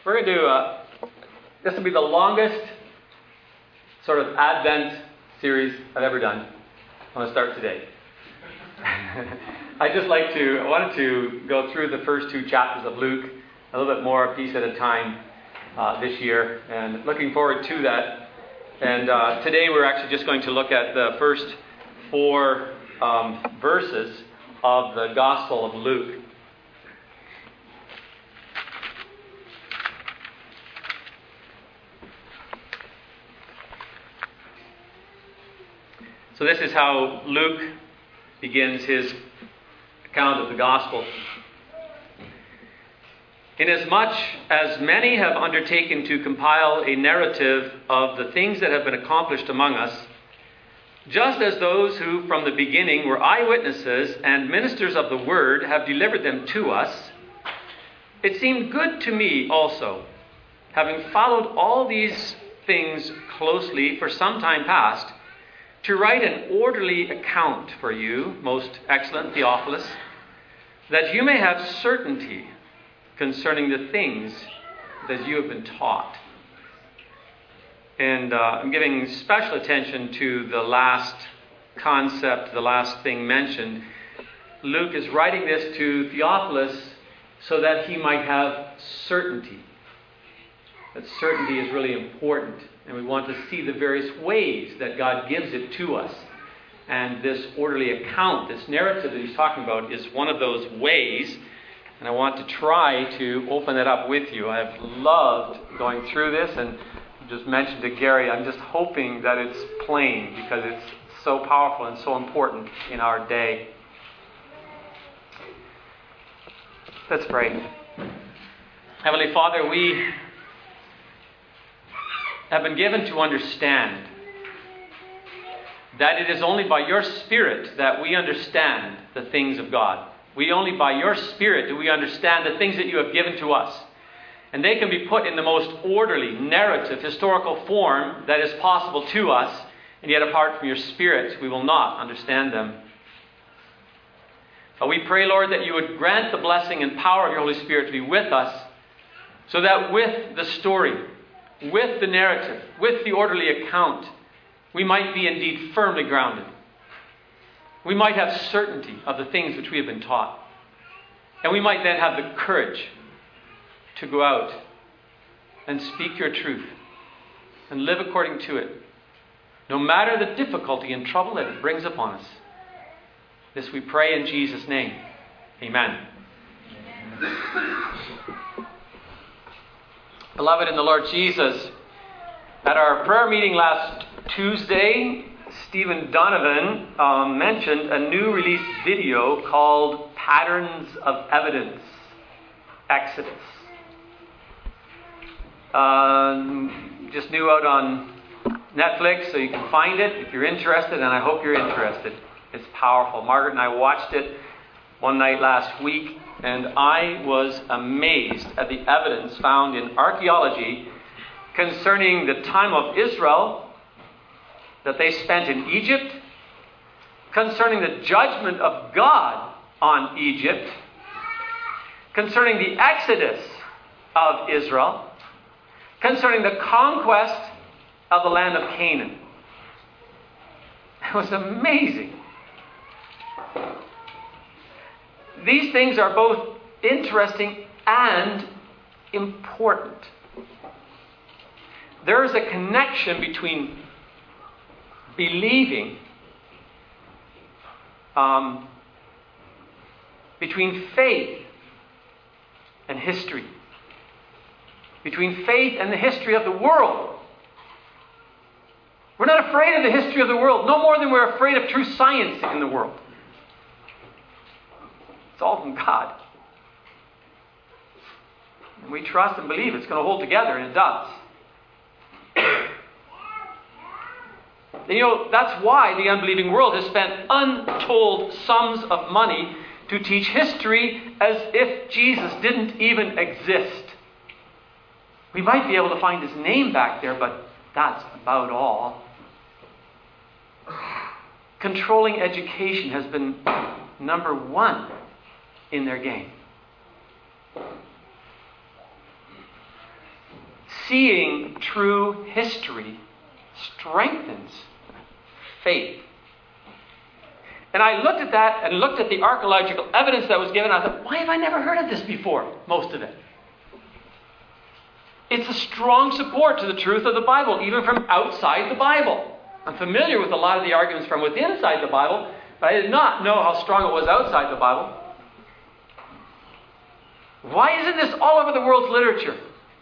We're going to do, this will be the longest sort of Advent series I've ever done. I'm going to start today. I wanted to go through the first two chapters of Luke, a little bit more, a piece at a time this year, and looking forward to that. And today we're actually just going to look at the first four verses of the Gospel of Luke. So this is how Luke begins his account of the Gospel. Inasmuch as many have undertaken to compile a narrative of the things that have been accomplished among us, just as those who from the beginning were eyewitnesses and ministers of the word have delivered them to us, it seemed good to me also, having followed all these things closely for some time past, to write an orderly account for you, most excellent Theophilus, that you may have certainty concerning the things that you have been taught. And I'm giving special attention to the last concept, the last thing mentioned. Luke is writing this to Theophilus so that he might have certainty. That certainty is really important. And we want to see the various ways that God gives it to us. And this orderly account, this narrative that he's talking about, is one of those ways. And I want to try to open it up with you. I've loved going through this, and I just mentioned to Gary, I'm just hoping that it's plain because it's so powerful and so important in our day. Let's pray. Heavenly Father, we have been given to understand that it is only by your Spirit that we understand the things of God. Only by your Spirit do we understand the things that you have given to us. And they can be put in the most orderly, narrative, historical form that is possible to us. And yet apart from your Spirit, we will not understand them. But we pray, Lord, that you would grant the blessing and power of your Holy Spirit to be with us, so that with the story, with the narrative, with the orderly account, we might be indeed firmly grounded. We might have certainty of the things which we have been taught. And we might then have the courage to go out and speak your truth and live according to it, no matter the difficulty and trouble that it brings upon us. This we pray in Jesus' name. Amen. Beloved in the Lord Jesus, at our prayer meeting last Tuesday, Stephen Donovan mentioned a new released video called Patterns of Evidence, Exodus. Just new out on Netflix, so you can find it if you're interested, and I hope you're interested. It's powerful. Margaret and I watched it one night last week, and I was amazed at the evidence found in archaeology concerning the time of Israel that they spent in Egypt, concerning the judgment of God on Egypt, concerning the exodus of Israel, concerning the conquest of the land of Canaan. It was amazing. These things are both interesting and important. There is a connection between believing, between faith and history, between faith and the history of the world. We're not afraid of the history of the world, no more than we're afraid of true science in the world. It's all from God. And we trust and believe it's going to hold together, and it does. And that's why the unbelieving world has spent untold sums of money to teach history as if Jesus didn't even exist. We might be able to find his name back there, but that's about all. Controlling education has been number one in their game. seeing true history strengthens faith. And I looked at that and looked at the archaeological evidence that was given. I thought, why have I never heard of this before? Most of it. It's a strong support to the truth of the Bible, even from outside the Bible. I'm familiar with a lot of the arguments from within inside the Bible, but I did not know how strong it was outside the Bible. Why isn't this all over the world's literature?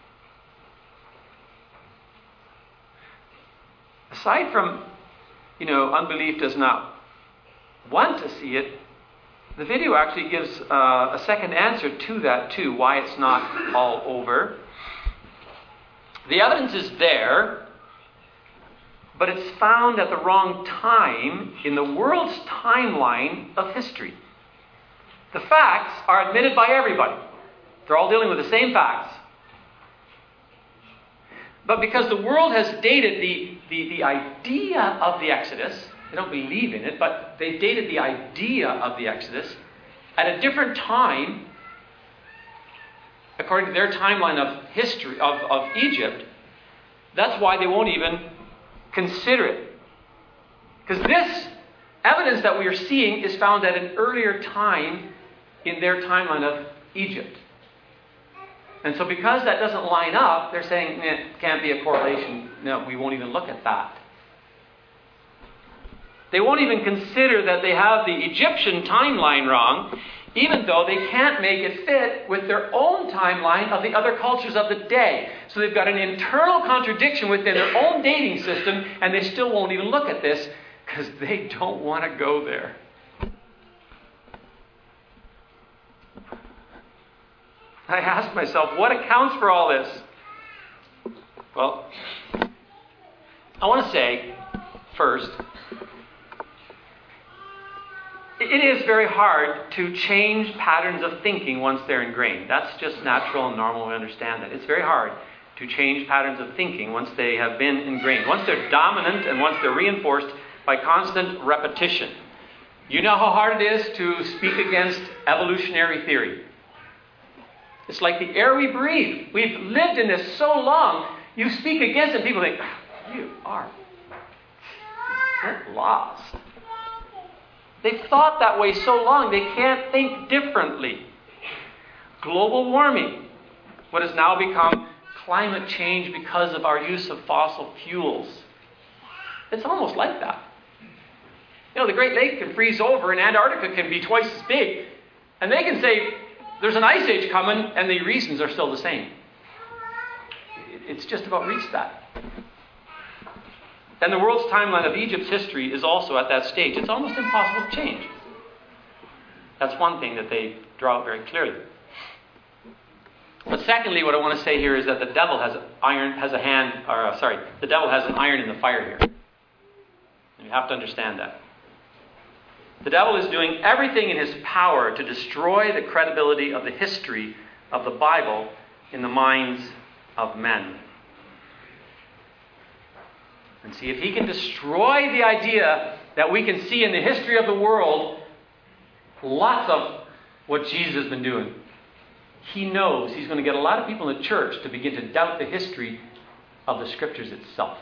Aside from, unbelief does not want to see it, the video actually gives a second answer to that too, why it's not all over. The evidence is there, but it's found at the wrong time in the world's timeline of history. The facts are admitted by everybody. They're all dealing with the same facts. But because the world has dated the idea of the Exodus, they don't believe in it, but they've dated the idea of the Exodus at a different time, according to their timeline of history, of Egypt. That's why they won't even consider it. Because this evidence that we are seeing is found at an earlier time in their timeline of Egypt. And so because that doesn't line up, they're saying it can't be a correlation. No, we won't even look at that. They won't even consider that they have the Egyptian timeline wrong, even though they can't make it fit with their own timeline of the other cultures of the day. So they've got an internal contradiction within their own dating system, and they still won't even look at this because they don't want to go there. I asked myself, what accounts for all this? Well, I want to say, first, it is very hard to change patterns of thinking once they're ingrained. That's just natural and normal. We understand that. It's very hard to change patterns of thinking once they have been ingrained. Once they're dominant and once they're reinforced by constant repetition. You know how hard it is to speak against evolutionary theory. It's like the air we breathe. We've lived in this so long. You speak against it, people think, you are lost. They've thought that way so long, they can't think differently. Global warming, what has now become climate change because of our use of fossil fuels. It's almost like that. The Great Lake can freeze over and Antarctica can be twice as big. And they can say, there's an ice age coming, and the reasons are still the same. It's just about reached that. And the world's timeline of Egypt's history is also at that stage. It's almost impossible to change. That's one thing that they draw out very clearly. But secondly, what I want to say here is that the devil has an iron in the fire here. And you have to understand that. The devil is doing everything in his power to destroy the credibility of the history of the Bible in the minds of men. And see, if he can destroy the idea that we can see in the history of the world lots of what Jesus has been doing, he knows he's going to get a lot of people in the church to begin to doubt the history of the Scriptures itself.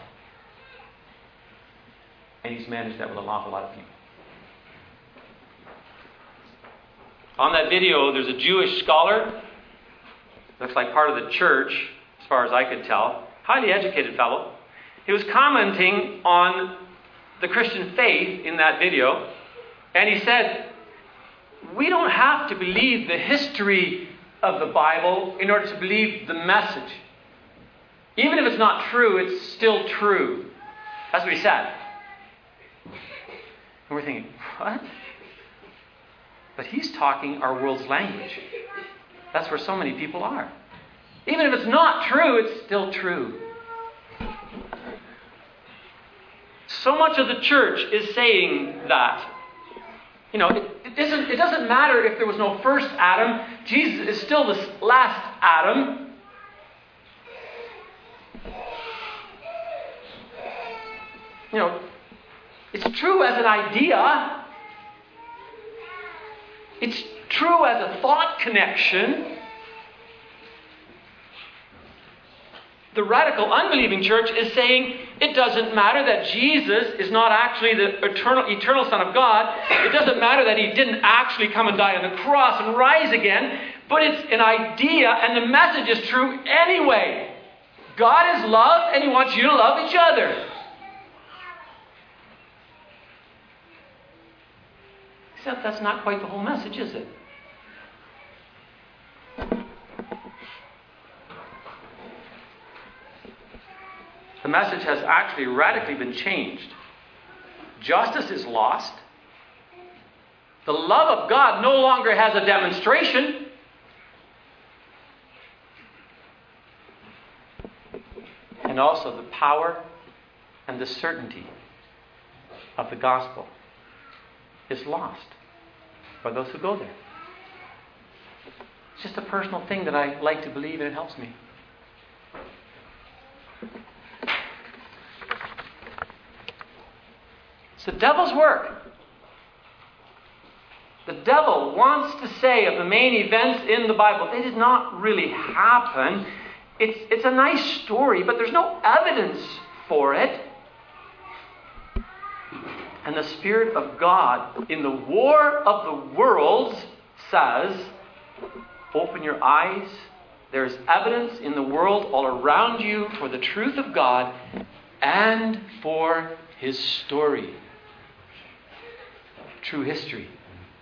And he's managed that with an awful lot of people. On that video, there's a Jewish scholar, looks like part of the church, as far as I could tell, highly educated fellow. He was commenting on the Christian faith in that video, and he said, we don't have to believe the history of the Bible in order to believe the message. Even if it's not true, it's still true. That's what he said. And we're thinking, what? But he's talking our world's language. That's where so many people are. Even if it's not true, it's still true. So much of the church is saying that. It doesn't matter if there was no first Adam. Jesus is still the last Adam. It's true as an idea. It's true as a thought connection. the radical unbelieving church is saying it doesn't matter that Jesus is not actually the eternal Son of God. It doesn't matter that he didn't actually come and die on the cross and rise again. But it's an idea, and the message is true anyway. God is love, and he wants you to love each other. Except that's not quite the whole message, is it? The message has actually radically been changed. Justice is lost. The love of God no longer has a demonstration. And also the power and the certainty of the gospel is lost by those who go there. It's just a personal thing that I like to believe, and it helps me. It's the devil's work. The devil wants to say of the main events in the Bible, they did not really happen. It's a nice story, but there's no evidence for it. And the Spirit of God in the war of the worlds says, open your eyes. There's evidence in the world all around you for the truth of God and for his story. True history.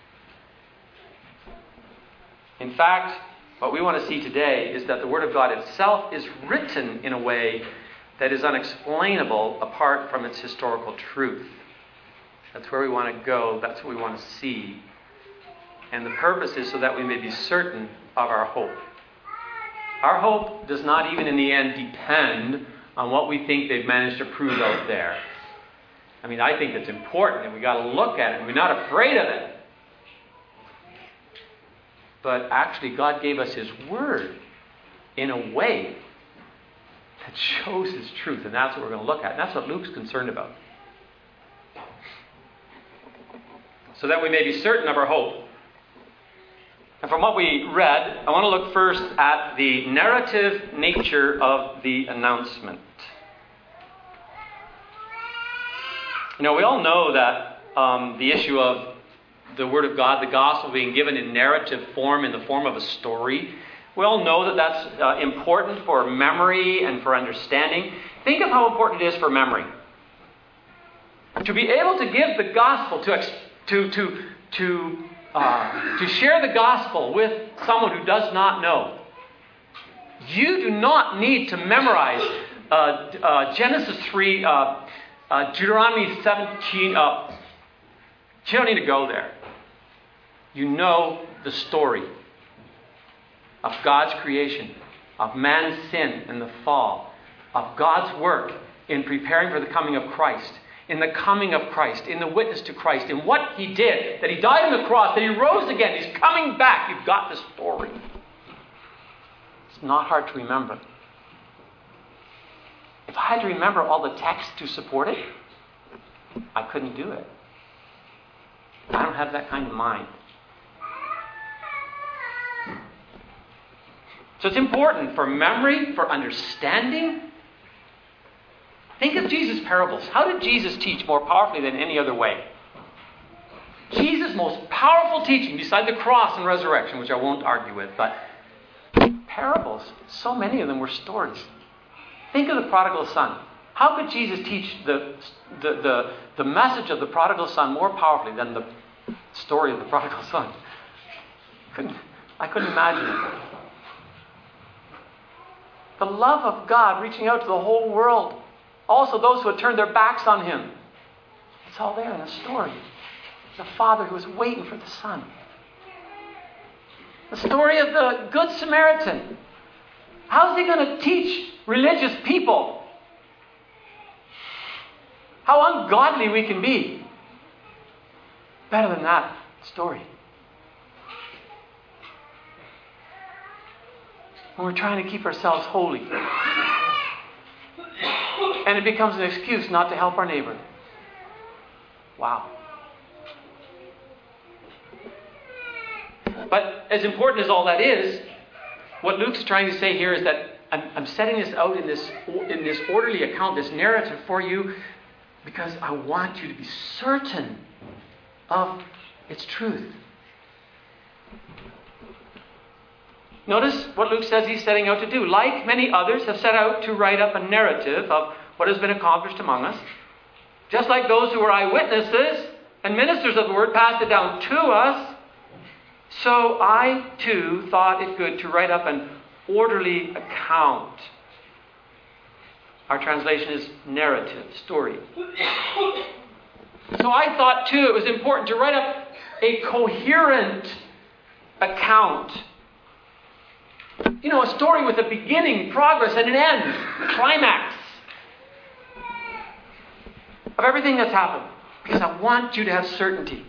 In fact, what we want to see today is that the Word of God itself is written in a way that is unexplainable apart from its historical truth. That's where we want to go. That's what we want to see. And the purpose is so that we may be certain of our hope. Our hope does not even in the end depend on what we think they've managed to prove out there. I mean, I think it's important and we've got to look at it and we're not afraid of it. But actually, God gave us his word in a way that shows his truth. And that's what we're going to look at. And that's what Luke's concerned about. So that we may be certain of our hope. And from what we read, I want to look first at the narrative nature of the announcement. You know, we all know that the issue of the Word of God, the Gospel being given in narrative form, in the form of a story. We all know that that's important for memory and for understanding. Think of how important it is for memory. To be able to give the Gospel, to share the Gospel with someone who does not know. You do not need to memorize Genesis 3, Deuteronomy 17. You don't need to go there. You know the story of God's creation, of man's sin and the fall, of God's work in preparing for the coming of Christ, in the coming of Christ, in the witness to Christ, in what he did, that he died on the cross, that he rose again, he's coming back. You've got the story. It's not hard to remember. If I had to remember all the text to support it, I couldn't do it. I don't have that kind of mind. So it's important for memory, for understanding. Think of Jesus' parables. How did Jesus teach more powerfully than any other way? Jesus' most powerful teaching, beside the cross and resurrection, which I won't argue with, but parables, so many of them were stories. Think of the prodigal son. How could Jesus teach the message of the prodigal son more powerfully than the story of the prodigal son? I couldn't imagine it. The love of God reaching out to the whole world. Also those who had turned their backs on him. It's all there in the story. The father who was waiting for the son. The story of the Good Samaritan. How is he going to teach religious people how ungodly we can be? Better than that story. When we're trying to keep ourselves holy. And it becomes an excuse not to help our neighbor. Wow. But as important as all that is, what Luke's trying to say here is that I'm setting this out in this orderly account, this narrative for you, because I want you to be certain of its truth. Notice what Luke says he's setting out to do. Like many others have set out to write up a narrative of what has been accomplished among us. Just like those who were eyewitnesses and ministers of the word passed it down to us, so I too thought it good to write up an orderly account. Our translation is narrative, story. So I thought too it was important to write up a coherent account. You know, a story with a beginning, progress, and an end, climax of everything that's happened. Because I want you to have certainty.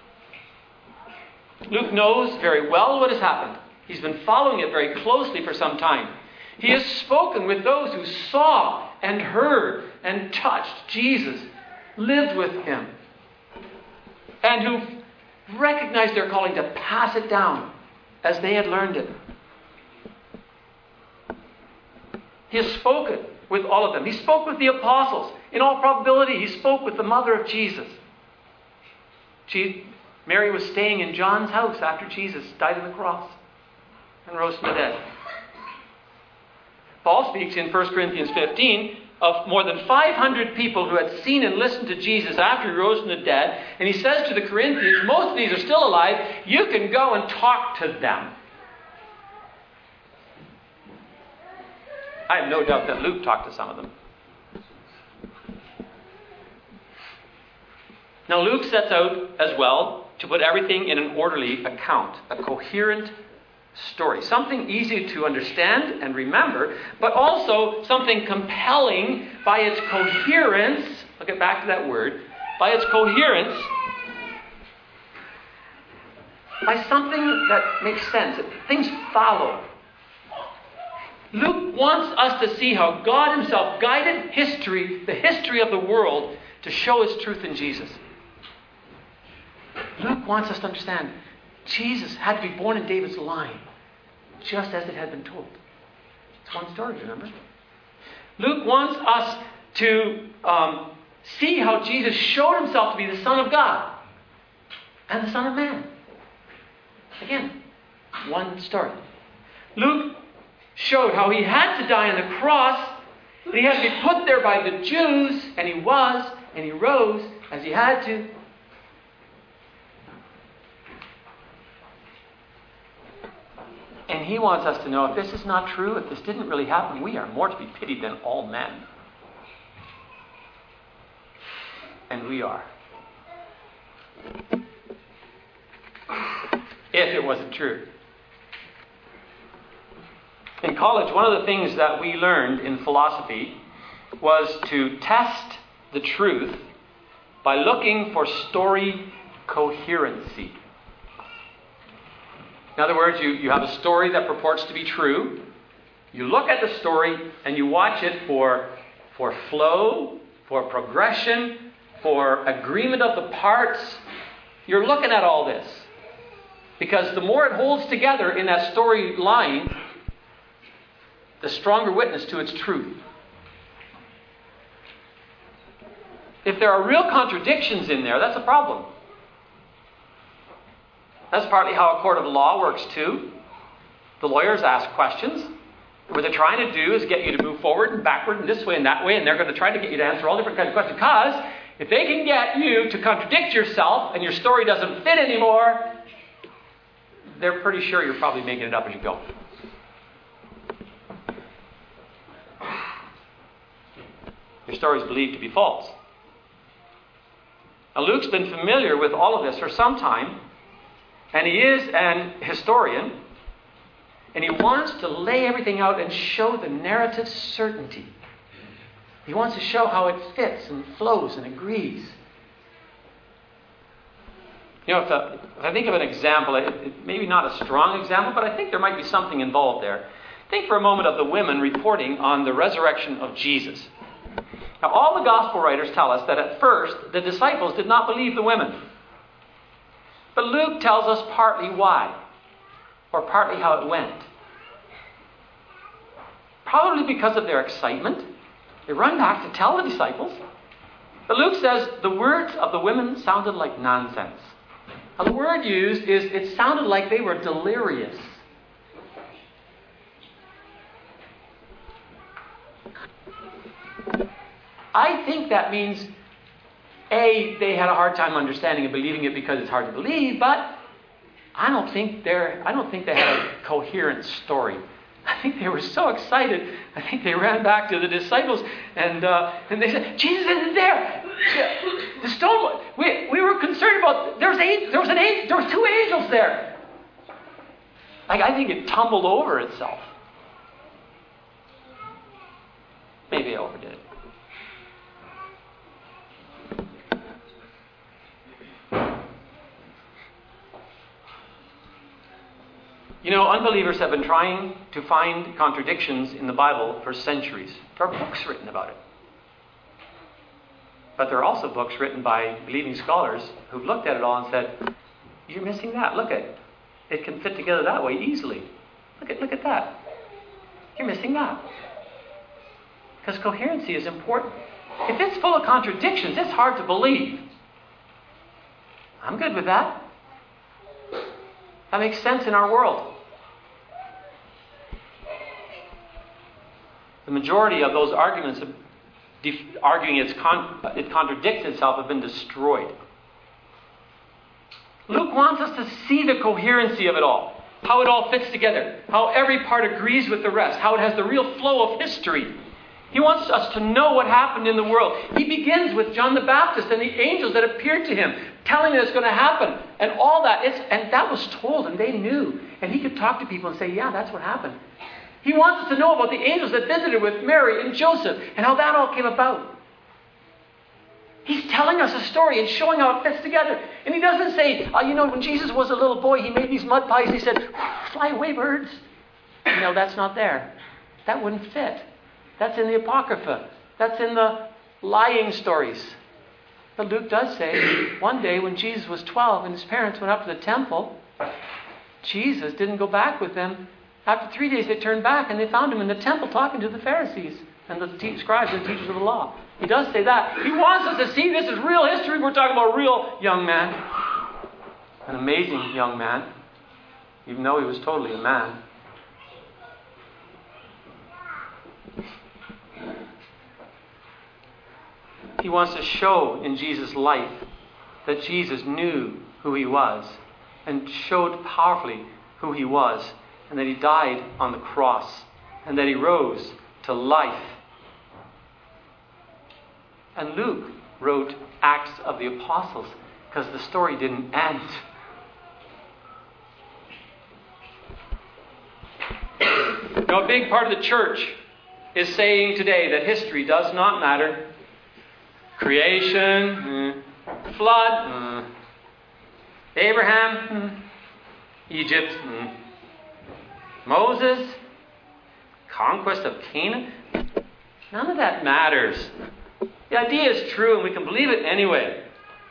Luke knows very well what has happened. He's been following it very closely for some time. He has spoken with those who saw and heard and touched Jesus, lived with him, and who recognized their calling to pass it down as they had learned it. He has spoken with all of them. He spoke with the apostles. In all probability, he spoke with the mother of Jesus. Mary was staying in John's house after Jesus died on the cross and rose from the dead. Paul speaks in 1 Corinthians 15 of more than 500 people who had seen and listened to Jesus after he rose from the dead. And he says to the Corinthians, most of these are still alive. You can go and talk to them. I have no doubt that Luke talked to some of them. Now Luke sets out as well to put everything in an orderly account, a coherent story. Something easy to understand and remember, but also something compelling by its coherence. I'll get back to that word. By its coherence, by something that makes sense. Things follow. Luke wants us to see how God himself guided history, the history of the world, to show his truth in Jesus. Luke wants us to understand Jesus had to be born in David's line, just as it had been told. It's one story, remember? Luke wants us to see how Jesus showed himself to be the Son of God and the Son of Man. Again, one story. Luke showed how he had to die on the cross, that he had to be put there by the Jews, and he was, and he rose as he had to. And he wants us to know, if this is not true, if this didn't really happen, we are more to be pitied than all men. And we are. If it wasn't true. In college, one of the things that we learned in philosophy was to test the truth by looking for story coherency. In other words, you have a story that purports to be true. You look at the story and you watch it for flow, for progression, for agreement of the parts. You're looking at all this. Because the more it holds together in that storyline, the stronger witness to its truth. If there are real contradictions in there, that's a problem. That's partly how a court of law works too. The lawyers ask questions. What they're trying to do is get you to move forward and backward and this way and that way, and they're going to try to get you to answer all different kinds of questions. Because if they can get you to contradict yourself and your story doesn't fit anymore, they're pretty sure you're probably making it up as you go. Your story is believed to be false. Now, Luke's been familiar with all of this for some time, and he is an historian, and he wants to lay everything out and show the narrative's certainty. He wants to show how it fits and flows and agrees. You know, if I think of an example, maybe not a strong example, but I think there might be something involved there. Think for a moment of the women reporting on the resurrection of Jesus. Now, all the gospel writers tell us that at first, the disciples did not believe the women. But Luke tells us partly why, or partly how it went. probably because of their excitement. They run back to tell the disciples. But Luke says the words of the women sounded like nonsense. Now, the word used is it sounded like they were delirious. I think that means, A, they had a hard time understanding and believing it because it's hard to believe, but I don't think they had a coherent story. I think they were so excited. I think they ran back to the disciples and they said, Jesus isn't there. The stone. We were concerned about. There was 2 angels there. I think it tumbled over itself. Maybe I overdid it. You know, unbelievers have been trying to find contradictions in the Bible for centuries. There are books written about it. But there are also books written by believing scholars who've looked at it all and said, you're missing that. Look at it. It can fit together that way easily. Look at that. You're missing that. Because coherency is important. If it's full of contradictions, it's hard to believe. I'm good with that. That makes sense in our world. The majority of those arguments arguing it contradicts itself have been destroyed. Luke wants us to see the coherency of it all. How it all fits together. How every part agrees with the rest. How it has the real flow of history. He wants us to know what happened in the world. He begins with John the Baptist and the angels that appeared to him, telling them it's going to happen, and all that. And that was told, and they knew. And he could talk to people and say, yeah, that's what happened. He wants us to know about the angels that visited with Mary and Joseph, and how that all came about. He's telling us a story and showing how it fits together. And he doesn't say, when Jesus was a little boy, he made these mud pies, and he said, fly away, birds. No, that's not there. That wouldn't fit. That's in the Apocrypha. That's in the lying stories. But Luke does say, one day when Jesus was 12 and his parents went up to the temple, Jesus didn't go back with them. After 3 days they turned back and they found him in the temple talking to the Pharisees and the scribes and teachers of the law. He does say that. He wants us to see this is real history. We're talking about a real young man. An amazing young man. Even though he was totally a man. He wants to show in Jesus' life that Jesus knew who he was and showed powerfully who he was, and that he died on the cross and that he rose to life. And Luke wrote Acts of the Apostles because the story didn't end. Now, a big part of the church is saying today that history does not matter. Creation, flood, Abraham, Egypt, Moses, conquest of Canaan. None of that matters. The idea is true and we can believe it anyway.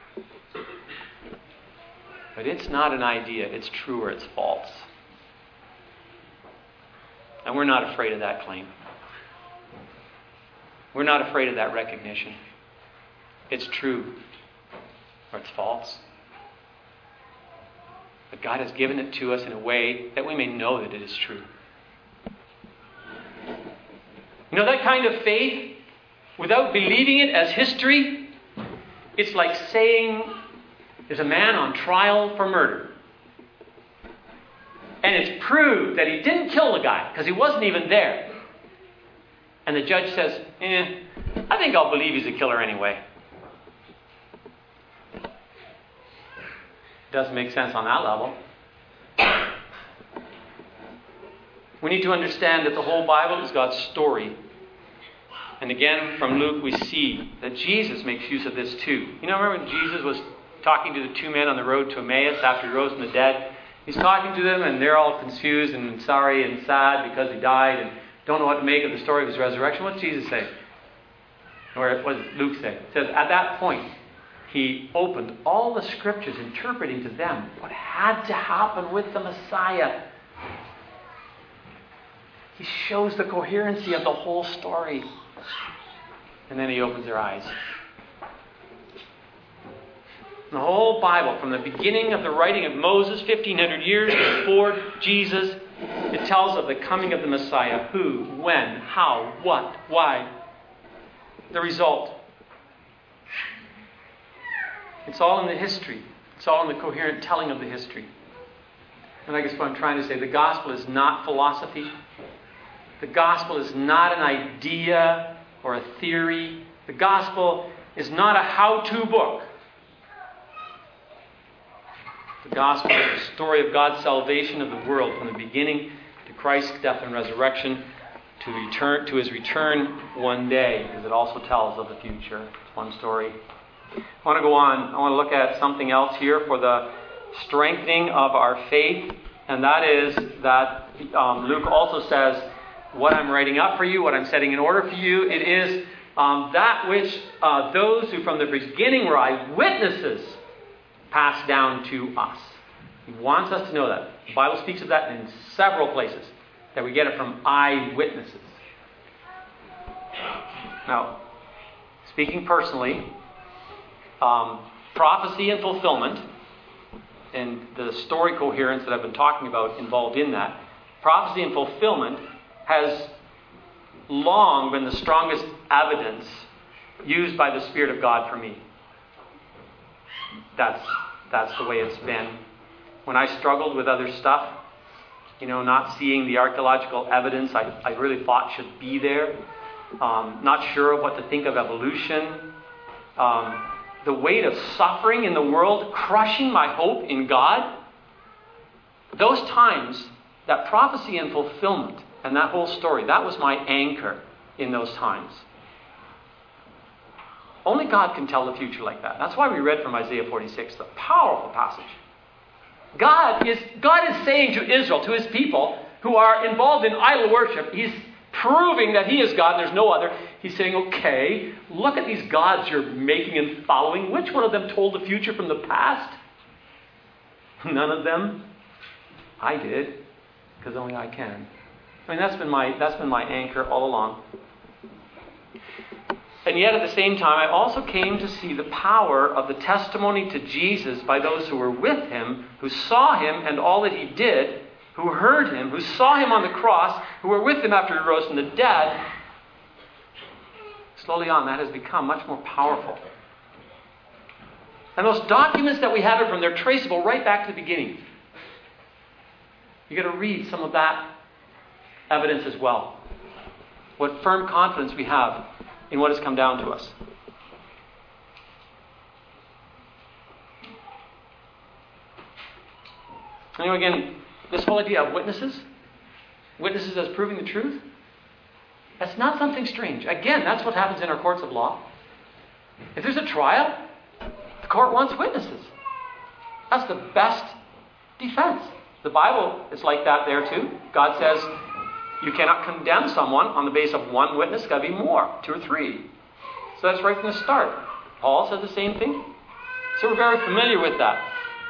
But it's not an idea. It's true or it's false. And we're not afraid of that claim. We're not afraid of that recognition. It's true or it's false. But God has given it to us in a way that we may know that it is true. You know, that kind of faith, without believing it as history, it's like saying there's a man on trial for murder. And it's proved that he didn't kill the guy because he wasn't even there. And the judge says, I think I'll believe he's a killer anyway. Doesn't make sense on that level. We need to understand that the whole Bible is God's story. And again, from Luke, we see that Jesus makes use of this too. You know, remember when Jesus was talking to the 2 men on the road to Emmaus after he rose from the dead? He's talking to them and they're all confused and sorry and sad because he died and don't know what to make of the story of his resurrection. What's Jesus say? Or what does Luke say? It says, at that point, he opened all the scriptures, interpreting to them what had to happen with the Messiah. He shows the coherency of the whole story. And then he opens their eyes. The whole Bible, from the beginning of the writing of Moses, 1,500 years before Jesus, it tells of the coming of the Messiah. Who, when, how, what, why. The result. It's all in the history. It's all in the coherent telling of the history. And I guess what I'm trying to say, the gospel is not philosophy. The gospel is not an idea or a theory. The gospel is not a how-to book. The gospel is the story of God's salvation of the world from the beginning to Christ's death and resurrection to his return one day, because it also tells of the future. It's one story. I want to go on. I want to look at something else here for the strengthening of our faith, and that is that Luke also says, what I'm writing up for you, what I'm setting in order for you, it is that which those who from the beginning were eyewitnesses passed down to us. He wants us to know that. The Bible speaks of that in several places, that we get it from eyewitnesses. Now, speaking personally, prophecy and fulfillment, and the story coherence that I've been talking about involved in that, prophecy and fulfillment has long been the strongest evidence used by the Spirit of God for me. That's the way it's been. When I struggled with other stuff, not seeing the archaeological evidence I really thought should be there, not sure of what to think of evolution, the weight of suffering in the world crushing my hope in God, those times, that prophecy and fulfillment and that whole story, that was my anchor in those times. Only God can tell the future like that. That's why we read from Isaiah 46, the powerful passage. God is saying to Israel, to his people who are involved in idol worship, he's proving that he is God and there's no other. He's saying, okay, look at these gods you're making and following. Which one of them told the future from the past? None of them. I did, because only I can. I mean, that's been my anchor all along. And yet at the same time, I also came to see the power of the testimony to Jesus by those who were with him, who saw him and all that he did, who heard him, who saw him on the cross, who were with him after he rose from the dead. Slowly on, that has become much more powerful. And those documents that we have from, they're traceable right back to the beginning. You've got to read some of that evidence as well. What firm confidence we have in what has come down to us. Anyway, again, this whole idea of witnesses as proving the truth, that's not something strange. Again, that's what happens in our courts of law. If there's a trial, the court wants witnesses. That's the best defense. The Bible is like that there too. God says, you cannot condemn someone on the basis of one witness. It's got to be more, 2 or 3. So that's right from the start. Paul says the same thing. So we're very familiar with that.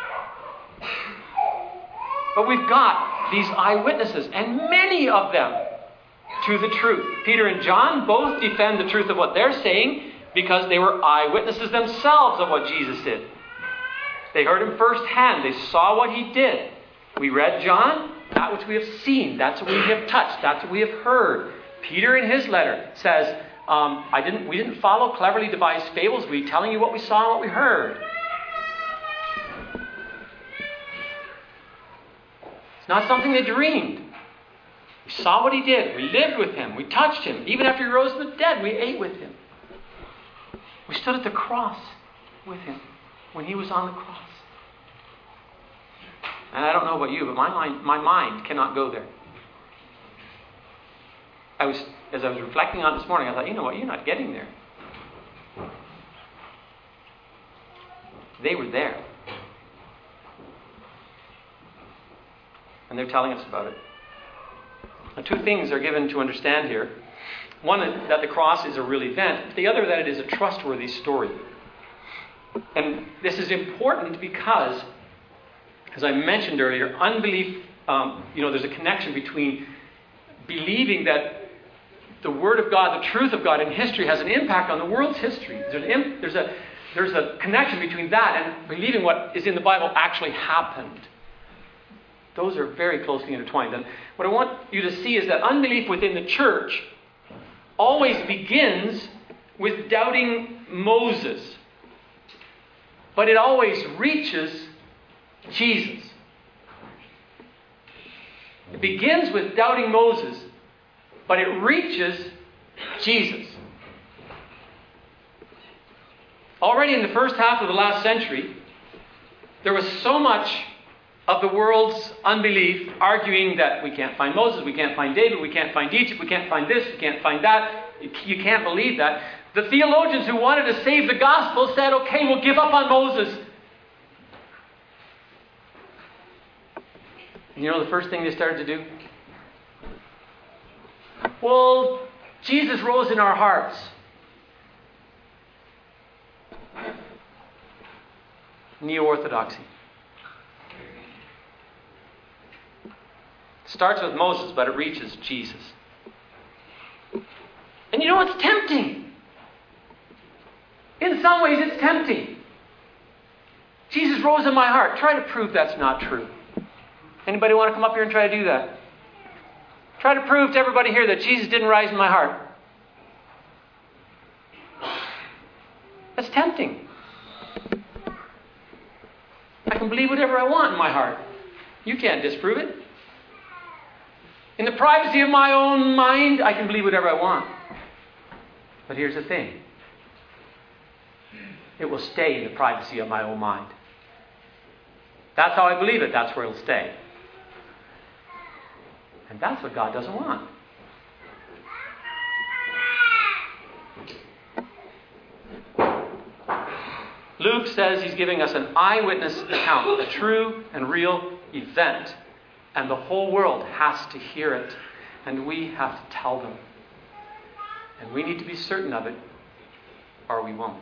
But we've got these eyewitnesses, and many of them, to the truth. Peter and John both defend the truth of what they're saying because they were eyewitnesses themselves of what Jesus did. They heard him firsthand. They saw what he did. We read John. That which we have seen, that's what we have touched, that's what we have heard. Peter in his letter says, we didn't follow cleverly devised fables, we were telling you what we saw and what we heard. It's not something they dreamed. We saw what he did, we lived with him, we touched him. Even after he rose from the dead, we ate with him. We stood at the cross with him when he was on the cross. And I don't know about you, but my mind cannot go there. As I was reflecting on it this morning, I thought, you know what, you're not getting there. They were there. And they're telling us about it. Now, 2 things are given to understand here. One, that the cross is a real event. The other, that it is a trustworthy story. And this is important because, as I mentioned earlier, unbelief, there's a connection between believing that the Word of God, the truth of God in history has an impact on the world's history. There's a connection between that and believing what is in the Bible actually happened. Those are very closely intertwined. And what I want you to see is that unbelief within the church always begins with doubting Moses. But it always reaches Jesus. It begins with doubting Moses, but it reaches Jesus. Already in the first half of the last century, there was so much of the world's unbelief arguing that we can't find Moses, we can't find David, we can't find Egypt, we can't find this, we can't find that. You can't believe that. The theologians who wanted to save the gospel said, okay, we'll give up on Moses. And you know the first thing they started to do? Well, Jesus rose in our hearts. Neo-orthodoxy. It starts with Moses, but it reaches Jesus. And you know, it's tempting. In some ways, it's tempting. Jesus rose in my heart. Try to prove that's not true. Anybody want to come up here and try to do that? Try to prove to everybody here that Jesus didn't rise in my heart. That's tempting. I can believe whatever I want in my heart. You can't disprove it. In the privacy of my own mind, I can believe whatever I want. But here's the thing. It will stay in the privacy of my own mind. That's how I believe it. That's where it'll stay. And that's what God doesn't want. Luke says he's giving us an eyewitness account, a true and real event. And the whole world has to hear it. And we have to tell them. And we need to be certain of it, or we won't.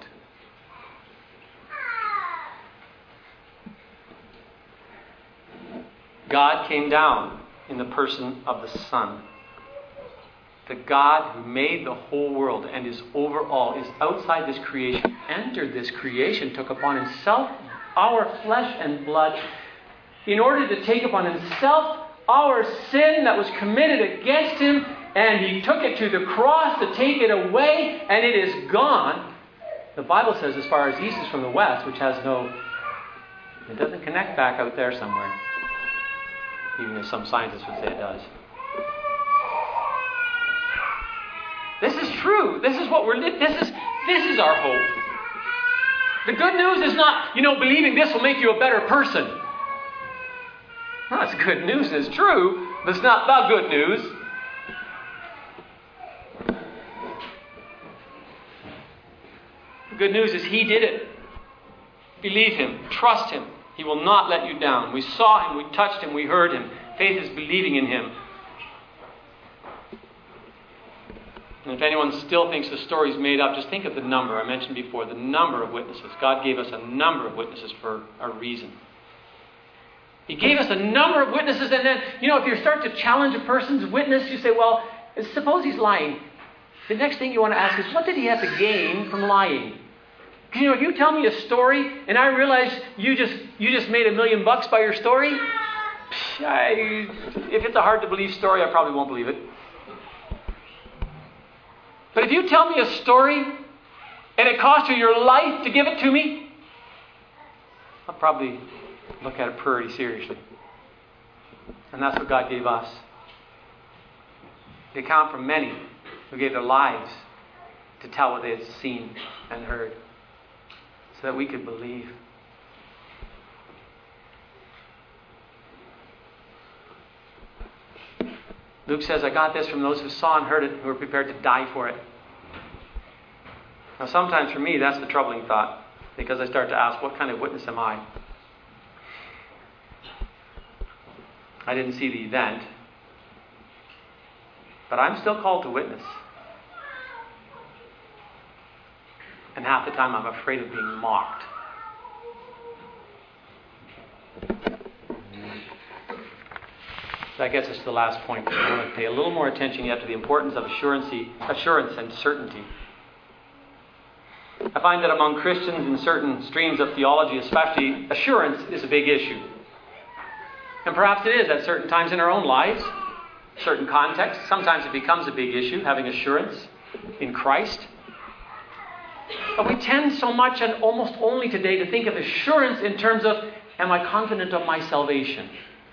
God came down in the person of the Son. The God who made the whole world and is over all, is outside this creation, entered this creation, took upon himself our flesh and blood, in order to take upon himself our sin that was committed against him, and he took it to the cross to take it away, and it is gone. The Bible says as far as east is from the west, which has no... It doesn't connect back out there somewhere. Even if some scientists would say it does. This is true. This is what this is our hope. The good news is not, believing this will make you a better person. No, it's good news. It's true, but it's not the good news. The good news is He did it. Believe Him. Trust Him. He will not let you down. We saw Him. We touched Him. We heard Him. Faith is believing in Him. And if anyone still thinks the story's made up, just think of the number. I mentioned before, the number of witnesses. God gave us a number of witnesses for a reason. He gave us a number of witnesses, and then, if you start to challenge a person's witness, you say, well, suppose he's lying. The next thing you want to ask is, what did he have to gain from lying? Because, if you tell me a story, and I realize you just made $1 million by your story, if it's a hard to believe story, I probably won't believe it. But if you tell me a story, and it cost you your life to give it to me, I'll probably look at it pretty seriously. And that's what God gave us. The account from many who gave their lives to tell what they had seen and heard, so that we could believe. Luke says, I got this from those who saw and heard it, who were prepared to die for it. Now sometimes for me that's the troubling thought, because I start to ask, what kind of witness am I? I didn't see the event, but I'm still called to witness. And half the time I'm afraid of being mocked. That gets us to the last point. I want to pay a little more attention yet to the importance of assurance and certainty. I find that among Christians in certain streams of theology especially, assurance is a big issue. And perhaps it is at certain times in our own lives, certain contexts. Sometimes it becomes a big issue, having assurance in Christ. But we tend so much and almost only today to think of assurance in terms of, am I confident of my salvation?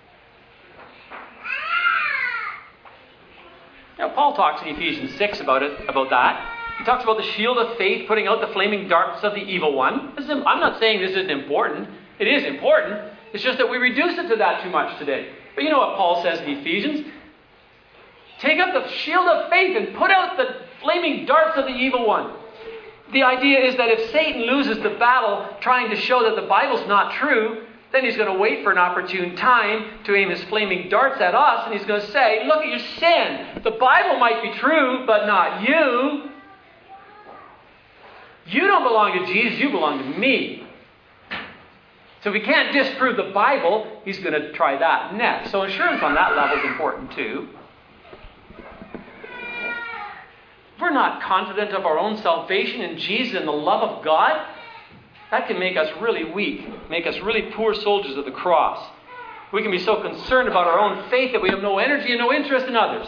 Now, Paul talks in Ephesians 6 about that. He talks about the shield of faith, putting out the flaming darts of the evil one. I'm not saying this isn't important. It is important. It's just that we reduce it to that too much today. But you know what Paul says in Ephesians? Take up the shield of faith and put out the flaming darts of the evil one. The idea is that if Satan loses the battle trying to show that the Bible's not true, then he's going to wait for an opportune time to aim his flaming darts at us, and he's going to say, look at your sin. The Bible might be true, but not you. You don't belong to Jesus, you belong to me. So if we can't disprove the Bible, he's going to try that next. So assurance on that level is important too. If we're not confident of our own salvation in Jesus and the love of God, that can make us really weak, make us really poor soldiers of the cross. We can be so concerned about our own faith that we have no energy and no interest in others.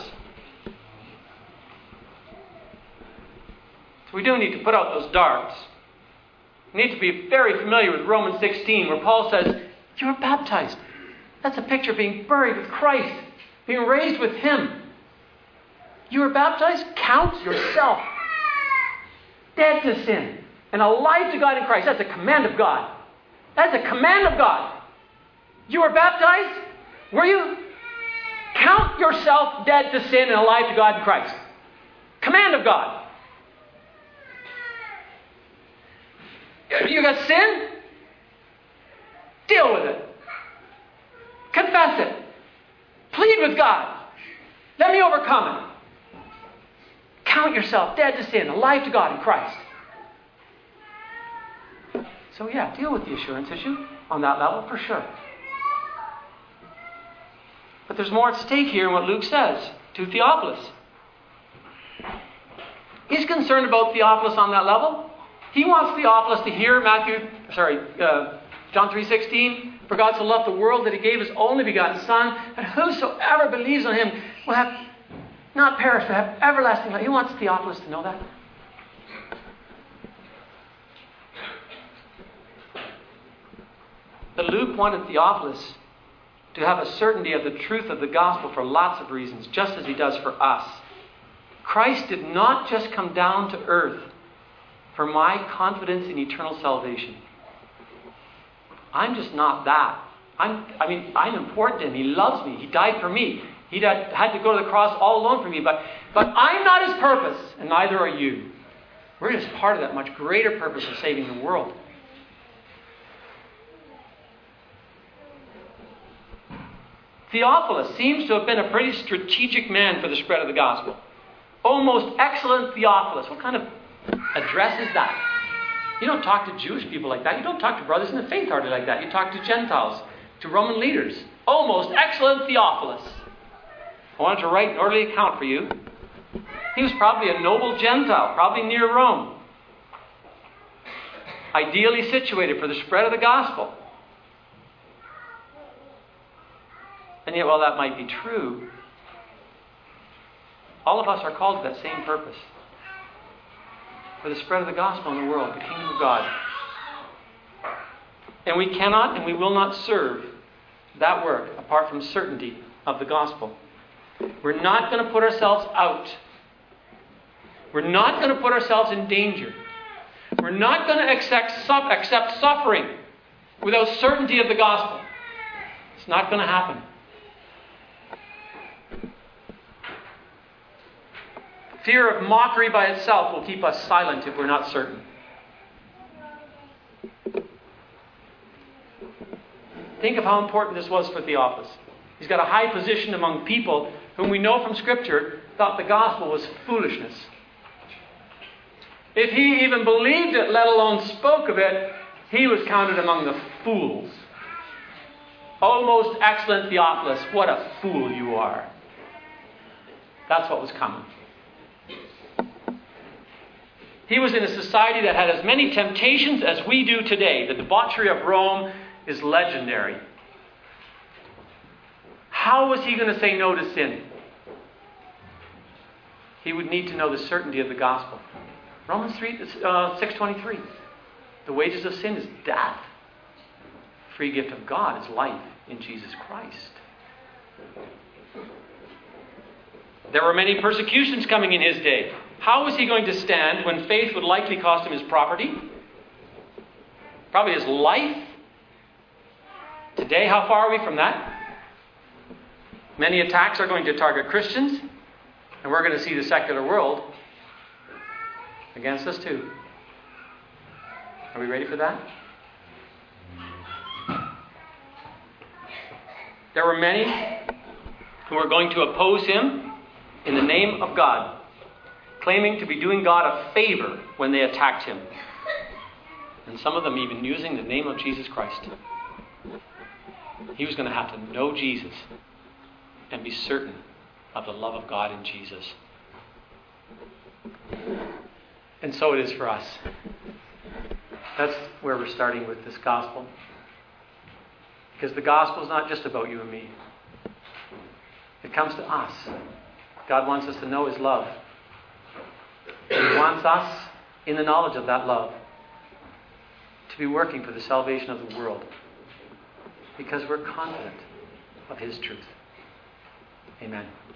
So we do need to put out those darts. We need to be very familiar with Romans 16, where Paul says, you were baptized. That's a picture of being buried with Christ, being raised with Him. You were baptized? Count yourself dead to sin and alive to God in Christ. That's a command of God. That's a command of God. You were baptized? Were you? Count yourself dead to sin and alive to God in Christ. Command of God. You got sin? Deal with it. Confess it. Plead with God. Let me overcome it. Count yourself dead to sin, alive to God in Christ. So yeah, deal with the assurance issue on that level for sure. But there's more at stake here in what Luke says to Theophilus. He's concerned about Theophilus on that level. He wants Theophilus to hear John 3:16, for God so loved the world that He gave His only begotten Son, that whosoever believes on Him will have not perish, but have everlasting life. He wants Theophilus to know that. But Luke wanted Theophilus to have a certainty of the truth of the gospel for lots of reasons, just as he does for us. Christ did not just come down to earth for my confidence in eternal salvation. I'm just not that. I'm important to Him. He loves me. He died for me. He had to go to the cross all alone for me. But I'm not His purpose, and neither are you. We're just part of that much greater purpose of saving the world. Theophilus seems to have been a pretty strategic man for the spread of the gospel. Oh, most excellent Theophilus. What kind of address is that? You don't talk to Jewish people like that. You don't talk to brothers in the faith hardly like that. You talk to Gentiles, to Roman leaders. Oh, most excellent Theophilus. I wanted to write an orderly account for you. He was probably a noble Gentile, probably near Rome. Ideally situated for the spread of the gospel. And yet, while that might be true, all of us are called to that same purpose. For the spread of the gospel in the world, the kingdom of God. And we cannot and we will not serve that work apart from certainty of the gospel. We're not going to put ourselves out. We're not going to put ourselves in danger. We're not going to accept suffering without certainty of the gospel. It's not going to happen. Fear of mockery by itself will keep us silent if we're not certain. Think of how important this was for Theophilus. He's got a high position among people whom we know from Scripture thought the gospel was foolishness. If he even believed it, let alone spoke of it, he was counted among the fools. "O most excellent Theophilus, what a fool you are." That's what was coming. He was in a society that had as many temptations as we do today. The debauchery of Rome is legendary. How was he going to say no to sin? He would need to know the certainty of the gospel. Romans 6:23. The wages of sin is death. Free gift of God is life in Jesus Christ. There were many persecutions coming in his day. How was he going to stand when faith would likely cost him his property? Probably his life. Today, how far are we from that? Many attacks are going to target Christians, and we're going to see the secular world against us too. Are we ready for that? There were many who were going to oppose him in the name of God, claiming to be doing God a favor when they attacked him. And some of them even using the name of Jesus Christ. He was going to have to know Jesus and be certain of the love of God in Jesus. And so it is for us. That's where we're starting with this gospel. Because the gospel is not just about you and me. It comes to us. God wants us to know His love. And He wants us, in the knowledge of that love, to be working for the salvation of the world. Because we're confident of His truth. Amen.